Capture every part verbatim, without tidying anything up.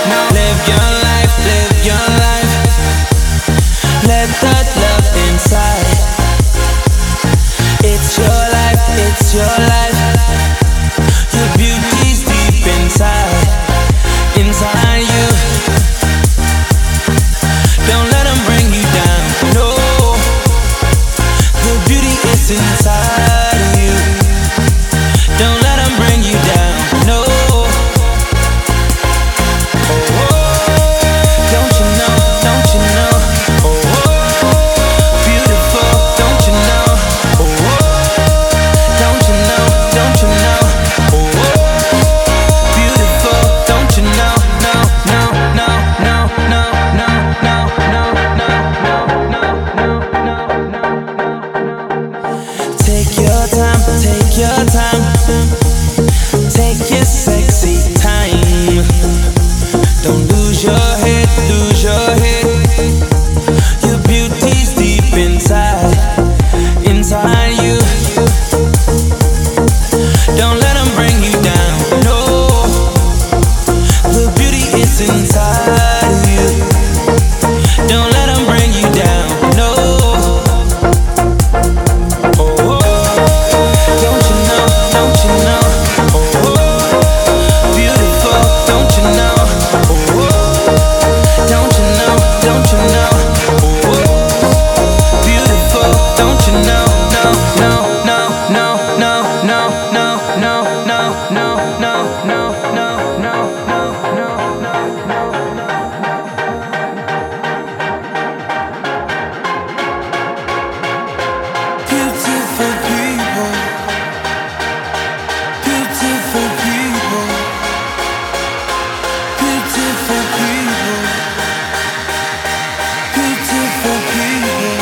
Live your life, live your life. Let the love inside. It's your life, it's your life. Your beauty's deep inside, inside you. Don't let them bring you down, no. The beauty is inside of you. Don't let them bring you down, no. Oh, oh, don't you know, don't you know? Oh, oh, beautiful, don't you know? Oh, oh, don't you know, don't you know? Oh, oh, beautiful, don't you know? No, no, no, no, no, no, no, no, no, no, no, no, no, no. Take your time, take your time. Take your sexy time. Don't lose your head, lose your head. Your beauty's deep inside, inside you. Don't let them bring you down, no. The beauty is inside of you. Don't let them bring you down, no. Oh, oh, don't you know, don't you know? Oh, oh, beautiful, don't you know? Oh, oh, don't you know, don't you know? Oh, oh, beautiful, don't you know? No, no, no, no, no, no, no, no, no, no, no, no, no, no, no, no, no. Beautiful people, beautiful people, beautiful people, beautiful people.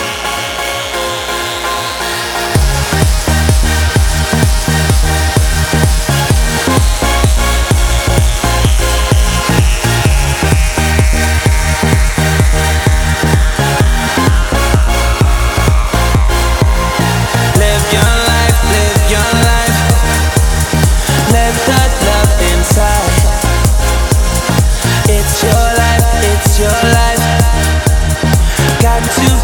Live your life, live your life. Let the love inside. It's your life, it's your life. Got to